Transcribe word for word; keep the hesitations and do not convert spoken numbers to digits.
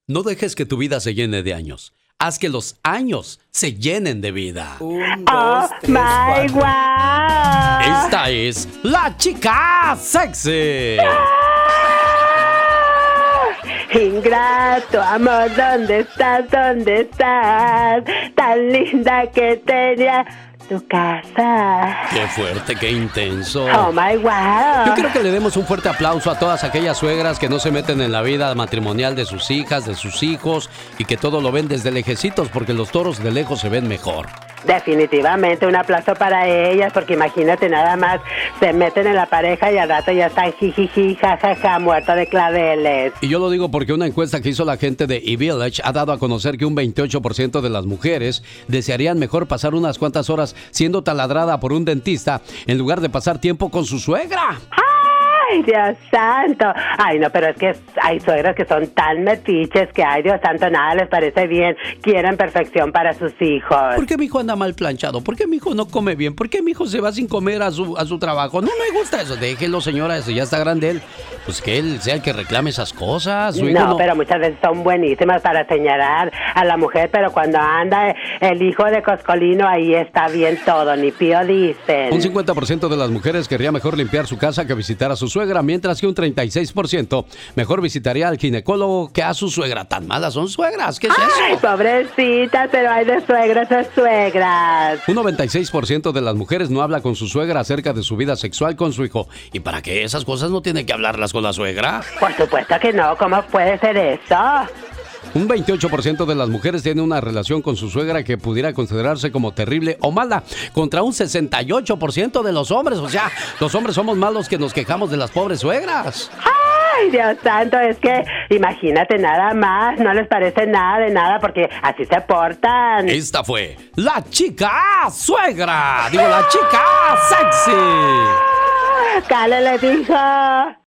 No dejes que tu vida se llene de años. Haz que los años se llenen de vida. Un, ¡Oh, dos, tres, my cuatro. wow! Esta es la chica sexy. Ingrato, amor, ¿dónde estás? ¿Dónde estás? Tan linda que tenía tu casa. Qué fuerte, qué intenso. Oh my wow. Yo quiero que le demos un fuerte aplauso a todas aquellas suegras que no se meten en la vida matrimonial de sus hijas, de sus hijos y que todo lo ven desde lejecitos porque los toros de lejos se ven mejor. Definitivamente un aplauso para ellas, porque imagínate nada más, se meten en la pareja y al rato ya están jijiji, jajaja, muertos de claveles. Y yo lo digo porque una encuesta que hizo la gente de eVillage ha dado a conocer que un veintiocho por ciento de las mujeres desearían mejor pasar unas cuantas horas siendo taladrada por un dentista en lugar de pasar tiempo con su suegra. ¡Ay, Dios santo! Ay, no, pero es que hay suegros que son tan metiches que, ay, Dios santo, nada les parece bien. Quieren perfección para sus hijos. ¿Por qué mi hijo anda mal planchado? ¿Por qué mi hijo no come bien? ¿Por qué mi hijo se va sin comer a su, a su trabajo? No me gusta eso. Déjelo, señora, eso ya está grande él. Pues que él sea el que reclame esas cosas. Su hijo No, no, pero muchas veces son buenísimas para señalar a la mujer, pero cuando anda el hijo de Coscolino, ahí está bien todo, ni pío dicen. Un cincuenta por ciento de las mujeres querría mejor limpiar su casa que visitar a su suegra, mientras que un treinta y seis por ciento mejor visitaría al ginecólogo que a su suegra. Tan malas son suegras, ¿qué es Ay, eso? pobrecitas, pero hay de suegras a suegras. Un noventa y seis por ciento de las mujeres no habla con su suegra acerca de su vida sexual con su hijo. ¿Y para qué esas cosas no tiene que hablarlas con la suegra? Por supuesto que no, ¿cómo puede ser eso? Un veintiocho por ciento de las mujeres tiene una relación con su suegra que pudiera considerarse como terrible o mala, contra un sesenta y ocho por ciento de los hombres. O sea, los hombres somos malos que nos quejamos de las pobres suegras. Ay, Dios santo, es que imagínate nada más, no les parece nada de nada porque así se portan. Esta fue la chica suegra. Digo, la chica sexy. Cale le dijo.